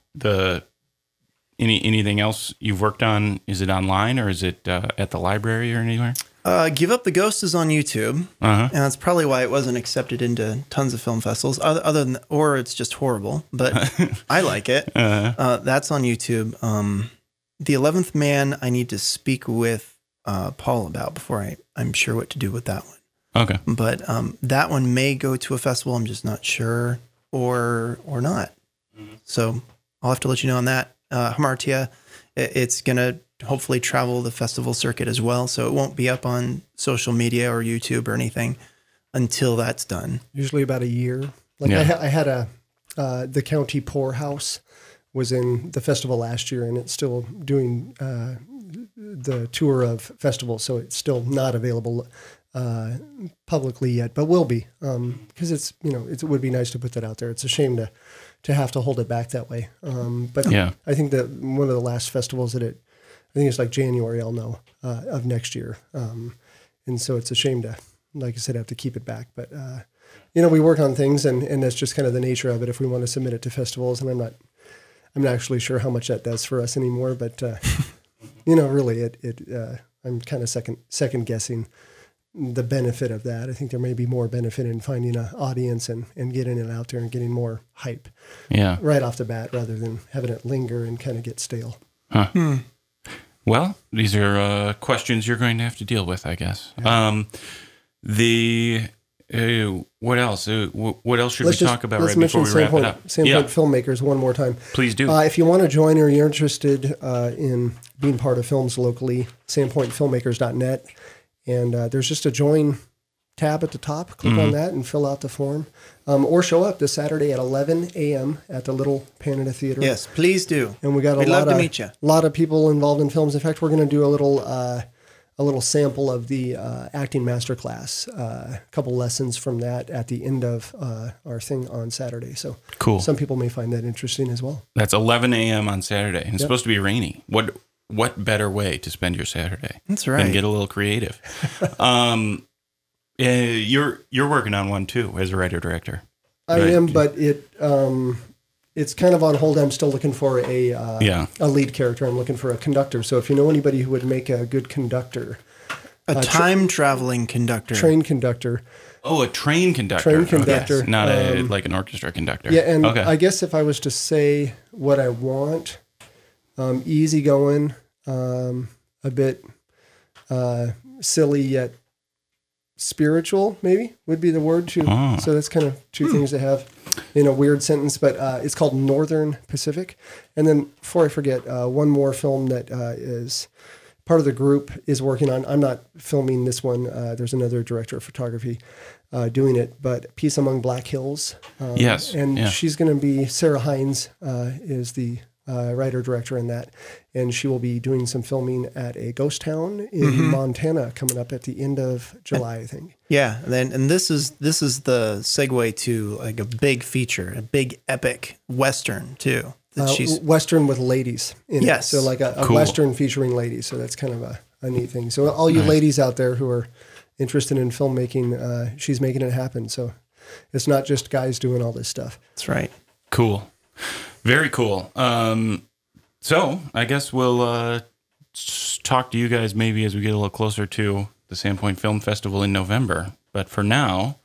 anything else you've worked on? Is it online, or is it at the library or anywhere? Give Up the Ghost is on YouTube, and that's probably why it wasn't accepted into tons of film festivals. Or it's just horrible, but I like it. That's on YouTube. The 11th Man, I need to speak with Paul about before I'm sure what to do with that one. Okay, but that one may go to a festival. I'm just not sure, or not. So I'll have to let you know on that. Hamartia, it's gonna hopefully travel the festival circuit as well, so it won't be up on social media or YouTube or anything until that's done. Usually about a year. I had the County Poorhouse was in the festival last year, and it's still doing the tour of festivals, so it's still not available publicly yet, but will be, because it would be nice to put that out there. It's a shame to have to hold it back that way. But yeah. I think that one of the last festivals I think it's like January, I'll know, of next year. And so it's a shame to, like I said, have to keep it back. But, we work on things, and that's just kind of the nature of it. If we want to submit it to festivals, and I'm not actually sure how much that does for us anymore, but, really I'm kind of second guessing the benefit of that. I think there may be more benefit in finding an audience and getting it out there and getting more hype right off the bat, rather than having it linger and kind of get stale. Huh. Well, these are questions you're going to have to deal with, I guess. Yeah. What else? What else should we talk about right before we wrap it up? Sandpoint Filmmakers one more time. Please do. If you want to join or you're interested in being part of films locally, sandpointfilmmakers.net. And there's just a join tab at the top. Click on that and fill out the form. Or show up this Saturday at 11 a.m. at the Little Panada Theater. Yes, please do. And we'd love to meet you. A lot of people involved in films. In fact, we're going to do a little sample of the acting masterclass, a couple lessons from that at the end of our thing on Saturday. So cool. Some people may find that interesting as well. That's 11 a.m. on Saturday, and it's supposed to be rainy. What better way to spend your Saturday? That's right. And get a little creative. You're working on one too as a writer-director. I am, but it's kind of on hold. I'm still looking for a lead character. I'm looking for a conductor. So if you know anybody who would make a good conductor, a time traveling conductor, train conductor. Oh, a train conductor. Train conductor. Yes, not like an orchestra conductor. Yeah, and I guess if I was to say what I want, easygoing, a bit silly yet spiritual, maybe would be the word too. Oh. So that's kind of two things to have in a weird sentence, but it's called Northern Pacific. And then before I forget, one more film that is part of the group is working on. I'm not filming this one. There's another director of photography doing it, but Peace Among Black Hills. Yes. And she's going to be, Sarah Hines is the writer-director in that, and she will be doing some filming at a ghost town in Montana coming up at the end of July, I think. Yeah, and this is the segue to like a big feature, a big epic Western too. Western with ladies in it. So like a cool. Western featuring ladies. So that's kind of a neat thing. So all you ladies out there who are interested in filmmaking, she's making it happen. So it's not just guys doing all this stuff. That's right. Cool. Very cool. So I guess we'll talk to you guys maybe as we get a little closer to the Sandpoint Film Festival in November. But for now,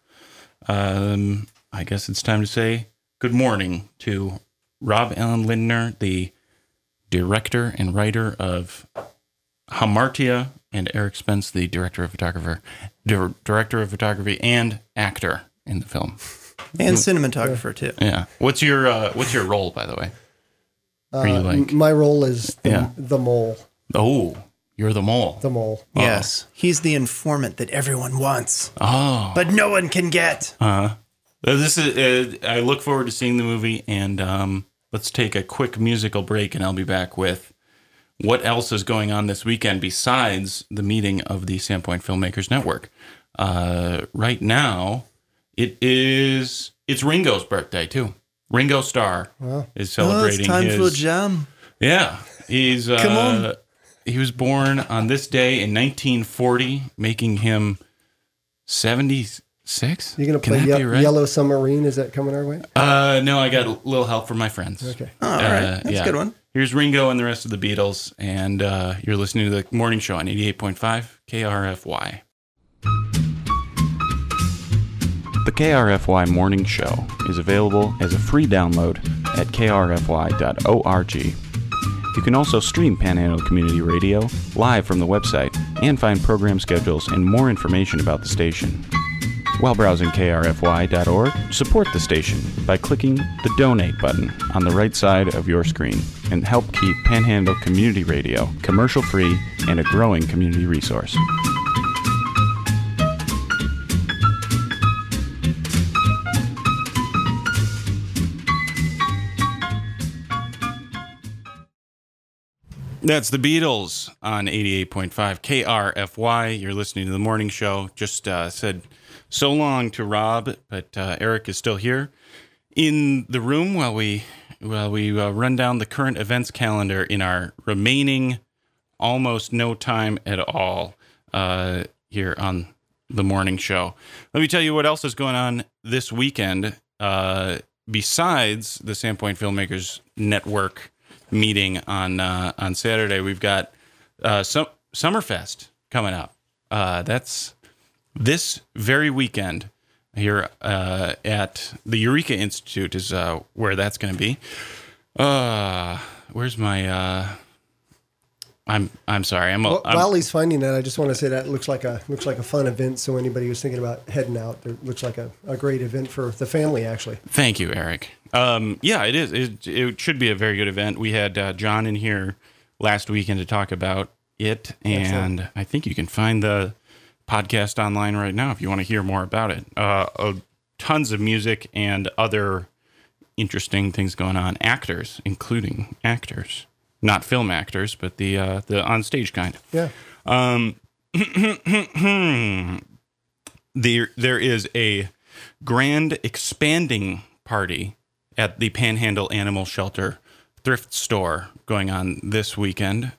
I guess it's time to say good morning to Rob Allen Lindner, the director and writer of Hamartia, and Eric Spence, the director of photography and actor in the film. And cinematographer too. Yeah. What's your role, by the way? Are you like my role is the mole. Oh, you're the mole. The mole. Yes, he's the informant that everyone wants. Oh, but no one can get. This is. I look forward to seeing the movie, and let's take a quick musical break, and I'll be back with what else is going on this weekend besides the meeting of the Sandpoint Filmmakers Network. Right now, it's Ringo's birthday too. Ringo Starr is celebrating. It's time for a jam. Yeah, he's come on. He was born on this day in 1940, making him 76. You're going to play Yellow Submarine? Is that coming our way? No, I got a little help from my friends. Okay. Oh, all right. That's a good one. Here's Ringo and the rest of the Beatles, and you're listening to the morning show on 88.5 KRFY. The KRFY Morning Show is available as a free download at krfy.org. You can also stream Panhandle Community Radio live from the website and find program schedules and more information about the station. While browsing krfy.org, support the station by clicking the Donate button on the right side of your screen and help keep Panhandle Community Radio commercial-free and a growing community resource. That's the Beatles on 88.5 KRFY. You're listening to the morning show. Just said so long to Rob, but Eric is still here in the room while we run down the current events calendar in our remaining almost no time at all here on the morning show. Let me tell you what else is going on this weekend besides the Sandpoint Filmmakers Network meeting on Saturday. We've got Summerfest coming up. That's this very weekend here at the Eureka Institute is where that's going to be. Where's my? I'm sorry. While he's finding that, I just want to say that looks like a fun event. So anybody who's thinking about heading out, it looks like a great event for the family. Actually, thank you, Eric. Yeah, it is. It should be a very good event. We had John in here last weekend to talk about it, and excellent. I think you can find the podcast online right now if you want to hear more about it. Tons of music and other interesting things going on. Including actors. Not film actors, but the on-stage kind. Yeah. There is a grand expanding party at the Panhandle Animal Shelter thrift store going on this weekend.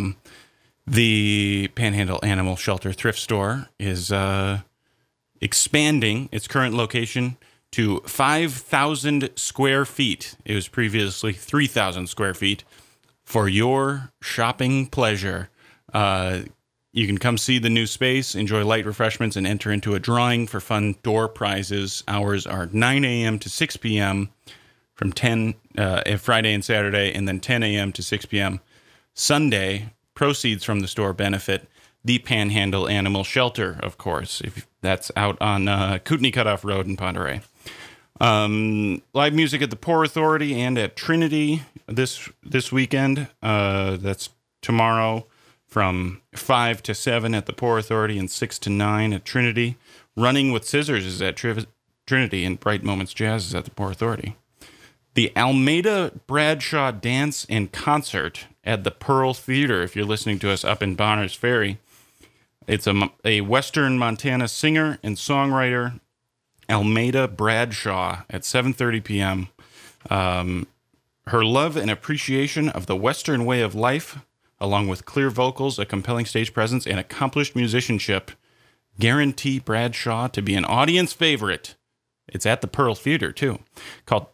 The Panhandle Animal Shelter thrift store is expanding its current location to 5,000 square feet. It was previously 3,000 square feet for your shopping pleasure. You can come see the new space, enjoy light refreshments, and enter into a drawing for fun door prizes. Hours are 9 a.m. to 6 p.m. from Friday and Saturday, and then 10 a.m. to 6 p.m. Sunday. Proceeds from the store benefit the Panhandle Animal Shelter, of course, if that's out on Kootenai Cutoff Road in Ponderay. Live music at the Pour Authority and at Trinity this weekend. That's tomorrow from 5 to 7 at the Pour Authority and 6 to 9 at Trinity. Running with Scissors is at Trinity, and Bright Moments Jazz is at the Pour Authority. The Almeda Bradshaw Dance and Concert at the Pearl Theater, if you're listening to us up in Bonners Ferry. It's a Western Montana singer and songwriter, Almeda Bradshaw, at 7:30 p.m. Her love and appreciation of the Western way of life, along with clear vocals, a compelling stage presence, and accomplished musicianship, guarantee Bradshaw to be an audience favorite. It's at the Pearl Theater, too. Called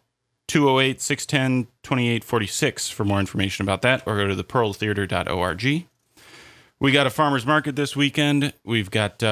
208-610-2846 for more information about that, or go to thepearltheater.org. We got a farmer's market this weekend. We've got,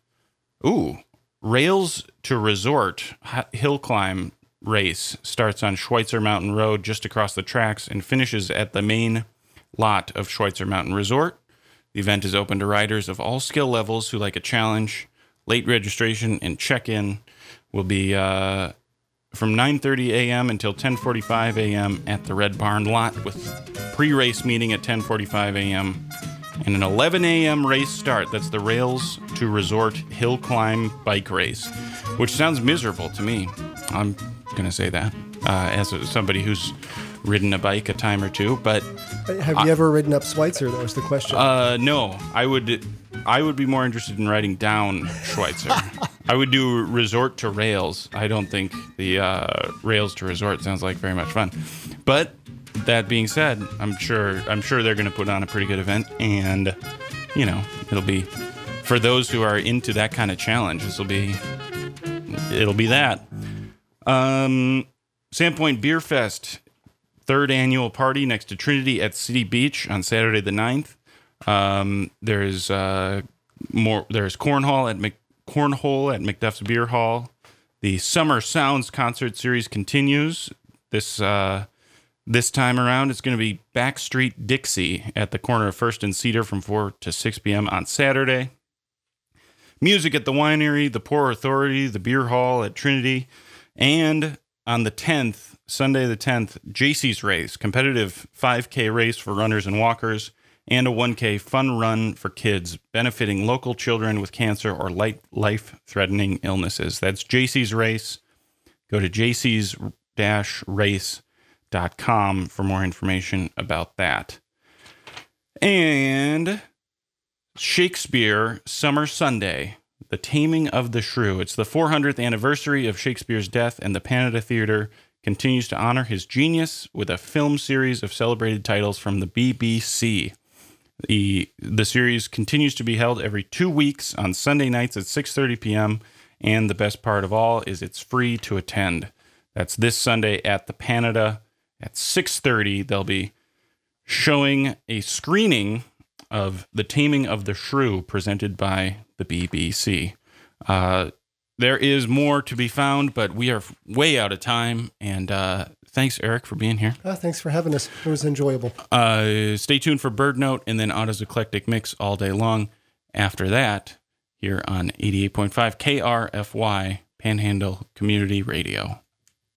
Rails to Resort hill climb race starts on Schweitzer Mountain Road just across the tracks and finishes at the main lot of Schweitzer Mountain Resort. The event is open to riders of all skill levels who like a challenge. Late registration and check-in will be from 9:30 a.m. until 10:45 a.m. at the Red Barn lot, with pre-race meeting at 10:45 a.m. and an 11 a.m. race start. That's the Rails to Resort Hill Climb Bike Race, which sounds miserable to me. I'm going to say that as somebody who's ridden a bike a time or two. But have you ever ridden up Schweitzer? That was the question. No, I would be more interested in riding down Schweitzer. I would do Resort to Rails. I don't think the Rails to Resort sounds like very much fun. But that being said, I'm sure they're going to put on a pretty good event, and it'll be for those who are into that kind of challenge. It'll be that. Sandpoint Beer Fest, 3rd annual party next to Trinity at City Beach on Saturday the 9th. There's cornhole at McDuff's Beer Hall. The Summer Sounds concert series continues. This time around, it's going to be Backstreet Dixie at the corner of First and Cedar from 4 to 6 p.m. on Saturday. Music at the Winery, the Pour Authority, the Beer Hall at Trinity, and on the 10th, Sunday the 10th, JC's Race, competitive 5K race for runners and walkers, and a 1K fun run for kids, benefiting local children with cancer or life-threatening illnesses. That's JC's Race. Go to jcs-race.com for more information about that. And Shakespeare Summer Sunday, The Taming of the Shrew. It's the 400th anniversary of Shakespeare's death, and the Panada Theater continues to honor his genius with a film series of celebrated titles from the BBC. The series continues to be held every 2 weeks on Sunday nights at 6:30 p.m., and the best part of all is it's free to attend. That's this Sunday at the Panada at 6:30. They'll be showing a screening of The Taming of the Shrew presented by the BBC. There is more to be found, but we are way out of time, and thanks, Eric, for being here. Thanks for having us. It was enjoyable. Stay tuned for Bird Note and then Otto's Eclectic Mix all day long. After that, here on 88.5 KRFY, Panhandle Community Radio.